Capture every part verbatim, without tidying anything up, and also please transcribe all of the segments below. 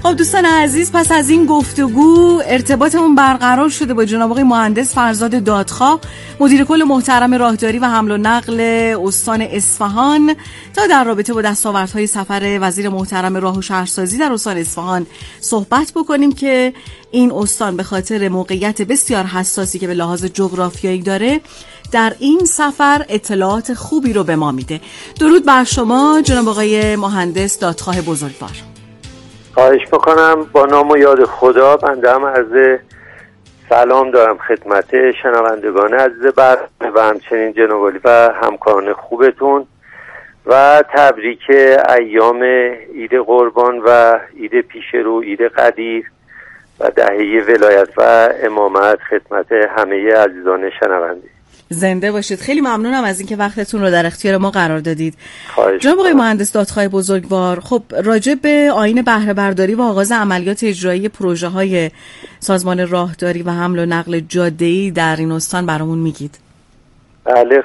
خب دوستان عزیز، پس از این گفتگو ارتباطمون برقرار شده با جناب آقای مهندس فرزاد دادخواه، مدیر کل محترم راهداری و حمل و نقل استان اصفهان، تا در رابطه با دستاوردهای سفر وزیر محترم راه و شهرسازی در استان اصفهان صحبت بکنیم که این استان به خاطر موقعیت بسیار حساسی که به لحاظ جغرافیایی داره در این سفر اطلاعات خوبی رو به ما میده. درود بر شما جناب آقای مهندس دادخواه بزرگوار. خواهش میکنم. با نام و یاد خدا بنده هم عرض سلام دارم خدمت شنوندگان عزیز برنامه و همچنین جناب عالی و همکاران خوبتون و تبریک ایام عید قربان و عید پیشرو، عید قدیر و دهه ولایت و امامت خدمت همه عزیزان شنونده. زنده باشید. خیلی ممنونم از اینکه وقتتون رو در اختیار ما قرار دادید. جناب آقای مهندس دادخواه بزرگوار، خب راجع به آیین بهره برداری و آغاز عملیات اجرایی پروژه های سازمان راهداری و حمل و نقل جاده‌ای در این استان برامون میگید؟ بله.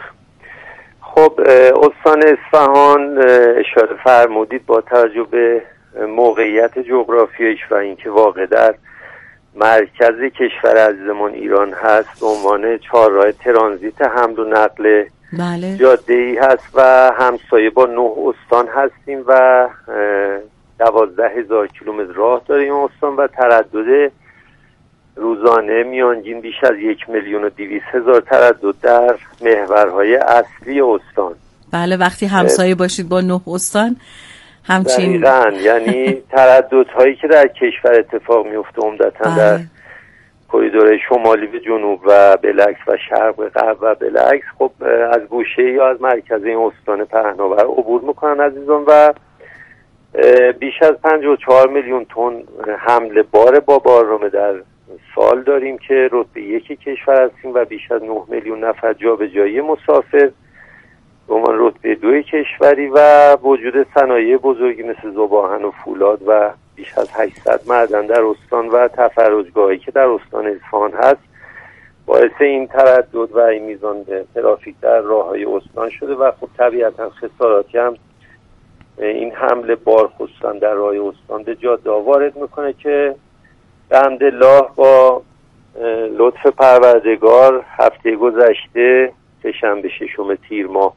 خب استان اصفهان اشاره فرمودید با توجه به موقعیت جغرافیاییش و اینکه واقع در مرکز کشور عزیزمان ایران هست، به عنوان چهارراه ترانزیت حمل و نقل بله. جاده‌ای هست و همسایه با نه استان هستیم و دوازده هزار کیلومتر راه داریم استان و تردد روزانه میانگین بیش از یک میلیون و دویست هزار تردد در محورهای اصلی استان. بله، وقتی همسایه باشید با نه استان همچین دقیقاً، یعنی ترددهایی که در کشور اتفاق میفته عمدتاً در کریدور شمالی به جنوب و بالعکس و شرق به غرب و بالعکس، خب از گوشه یا از مرکز این استان پهناور عبور میکنن عزیزان و بیش از پنجاه و چهار میلیون تن حمل بار با باررامه در سال داریم که رتبه یک کشور هستیم و بیش از نه میلیون نفر جابجایی مسافر به عنوان رتبه دو کشوری و وجود صنایع بزرگی مثل ذوب‌آهن و فولاد و بیش از هشتصد معدن در استان و تفرجگاهی که در استان اصفهان هست باعث این تردد و این میزان ترافیک در راههای استان شده و خب طبیعتا خساراتی هم این حمل بار خصوصا در راه استان به جاده وارد میکنه که الحمدلله با لطف پروردگار هفته گذشته سه‌شنبه ششم تیر ماه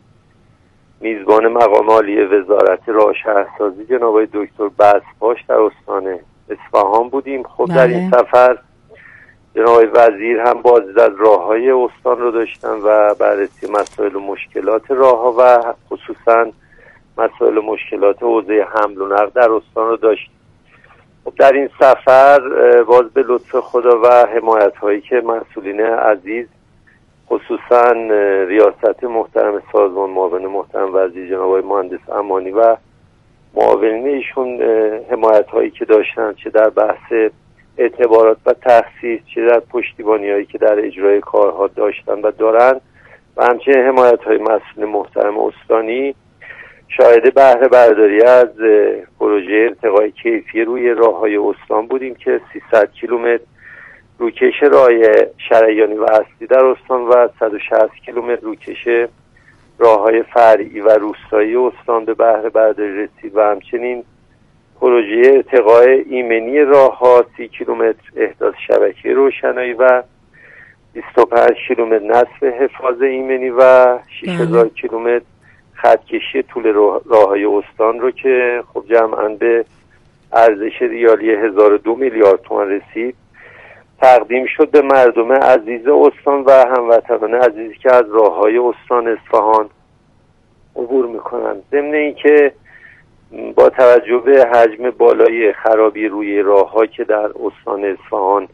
میزبان مقام عالی وزارت راه و شهرسازی جناب آقای دکتر بسپاش در استان اصفهان بودیم. خب بله. در این سفر جناب آقای وزیر هم بازدید از راههای استان رو داشتن و بررسی مسائل و مشکلات راهها و خصوصا مسائل و مشکلات حوزه حمل و نقل در استان رو داشتیم. خب در این سفر باز به لطف خدا و حمایت هایی که مسئولین عزیز خصوصا ریاست محترم سازمان معاون محترم وزیر جناب آقای مهندس امانی و معاونین ایشون حمایت هایی که داشتن، چه در بحث اعتبارات و تخصیص، چه در پشتیبانی هایی که در اجرای کارها داشتن و دارن و همچنین حمایت های مسئول محترم استانی، شاهد بهره برداری از پروژه ارتقای کیفی روی راههای استان بودیم که سیصد کیلومتر روکش راه شریانی و اصلی در استان و صد و شصت کیلومتر روکش راههای فرعی و روستایی استان به بهره برداری رسید و همچنین پروژه ارتقای ایمنی راهها سی کیلومتر احداث شبکه روشنایی و بیست و پنج کیلومتر نصب حفاظ ایمنی و شش هزار کیلومتر خطکشی طول راههای استان رو که خب جمعاً به ارزش ریالی هزار و دو میلیارد تومان رسید تقدیم شد به مردم عزیز استان و هموطنان عزیزی که از راههای استان اصفهان عبور میکنن. ضمن اینکه با توجه به حجم بالای خرابی روی راهها که در استان اصفهان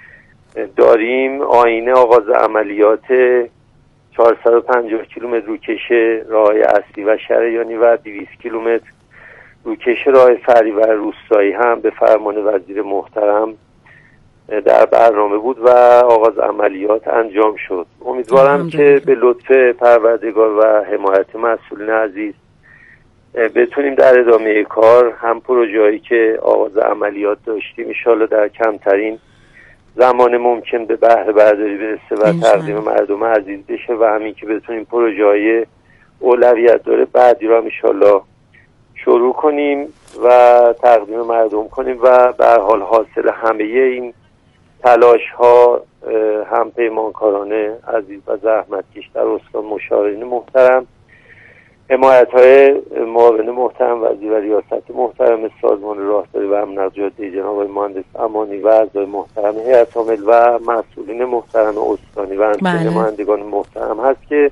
داریم، آیین آغاز عملیات چهارصد و پنجاه کیلومتر روکش راه اصلی و شریانی و دویست کیلومتر روکش راه فرعی و روستایی هم به فرمان وزیر محترم در برنامه بود و آغاز عملیات انجام شد. امیدوارم که به لطف پروردگار و حمایت مسئولین عزیز بتونیم در ادامه کار هم پروژه‌ای که آغاز عملیات داشتیم ان شاءالله در کمترین زمان ممکن به بهره برداری برسه و تقدیم مردم عزیز بشه و همین که بتونیم پروژه‌های اولویت داره بعدی رو هم ان شاءالله شروع کنیم و تقدیم مردم کنیم و به هر حال حاصل همه این تلاش ها هم پیمانکارانه عزیز و زحمتکش در استان، مشاورین محترم، حمایت های معاون محترم وزیر و ریاست محترم سازمان راهداری و امنیت جاده جناب مهندس امانی و اعضای محترم هیئت عامل و مسئولین محترم استانی و همچنین نمایندگان محترم هست که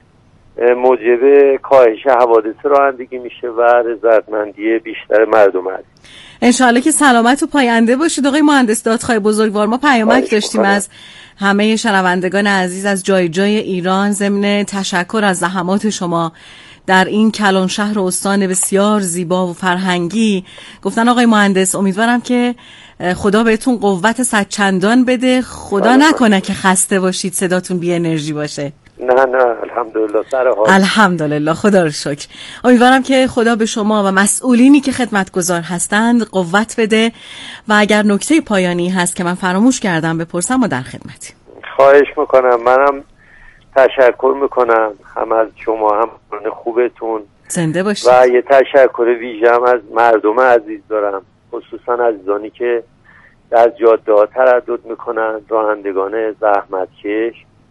موجب کاهش حوادث رانندگی میشه و رضایتمندی بیشتر مردم هست. انشاءالله که سلامت و پاینده باشید آقای مهندس دادخواه بزرگوار. ما پیامک داشتیم از همه شنوندگان عزیز از جای جای ایران ضمن تشکر از زحمات شما در این کلان شهر و استان بسیار زیبا و فرهنگی. گفتن آقای مهندس امیدوارم که خدا بهتون قوت صدچندان بده، خدا نکنه که خسته باشید، صداتون بی انرژی باشه. نه نه الحمدلله سر حال. الحمدلله خدا رو شکر. امیدوارم که خدا به شما و مسئولینی که خدمتگزار هستند قوت بده و اگر نکته پایانی هست که من فراموش کردم بپرسم ما در خدمتیم. خواهش میکنم. منم تشکر میکنم هم از شما هم از خوبتون. زنده باشید. و یه تشکر ویژه هم از مردم عزیز دارم، خصوصا عزیزانی که در جاده ها تردد میکنن، رانندگان زحمتکش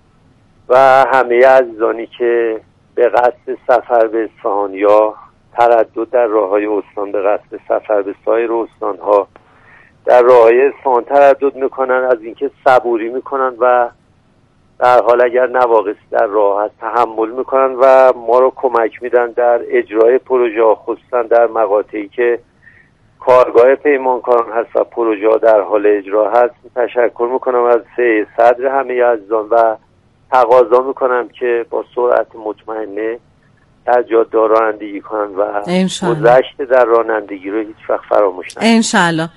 و همه عزیزانی که به قصد سفر به اصفهان یا تردد در راههای استان به قصد سفر به سایر استانها در راههای اصفهان تردد میکنن، از اینکه صبوری میکنن و در حال اگر نواقص در راه هست تحمل میکنن و ما رو کمک میدن در اجرای پروژه، خصوصا در مقاطعی که کارگاه پیمانکاران هست و پروژه در حال اجرا هست. تشکر میکنم از سه صدر همه عزیزان و تقاضا میکنم که با سرعت مطمئنه در جاده رانندگی کنن و گذشت در رانندگی رو هیچ وقت فراموش نکنن. انشالله.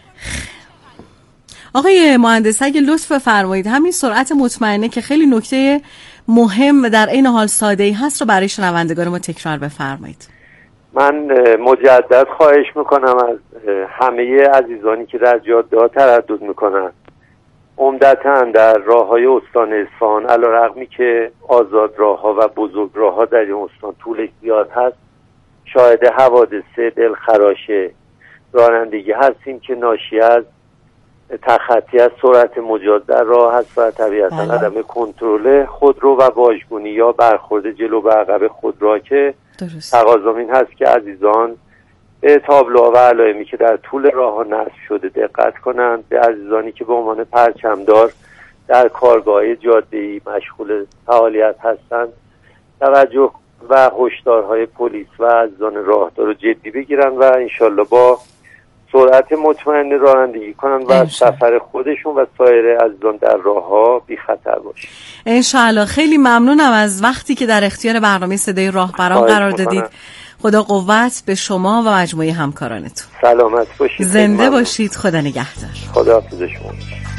آقای مهندس اگه لطف بفرمایید همین سرعت مطمئنه که خیلی نکته مهم و در این حال ساده‌ای هست رو برای شنوندگان ما تکرار بفرمایید. من مجدد خواهش میکنم از همه عزیزانی که در جاده ها تردد میکنن، عمدتاً در راههای استان اصفهان، علیرغمی که آزاد راهها و بزرگ راهها در این استان طولش زیاد هست، شاهد حوادث دلخراش رانندگی هستیم که ناشی از تخطی از سرعت مجاز در راه هست و طبیعتاً عدم کنترل خودرو و واژگونی یا برخورد جلو به عقب خودرو که تقاضا این هست که عزیزان به تابلوها و علائمی که در طول راه ها نصب شده دقت کنند. به عزیزانی که به عنوان پرچمدار در کارگاه جاده‌ای مشغول فعالیت هستند توجه و هشدارهای پلیس و عزیزان راهدار رو جدی بگیرن و انشالله با سرعت مطمئن رانندگی کنن و سفر خودشون و سایر عزیزان در راه ها بی خطر باشه. انشالله. خیلی ممنونم از وقتی که در اختیار برنامه صدای راهبران قرار دادید. خدا قوت به شما و مجموعه همکارانتون. سلامت باشید. زنده باشید. خدا نگهدار. خدا حافظ شما.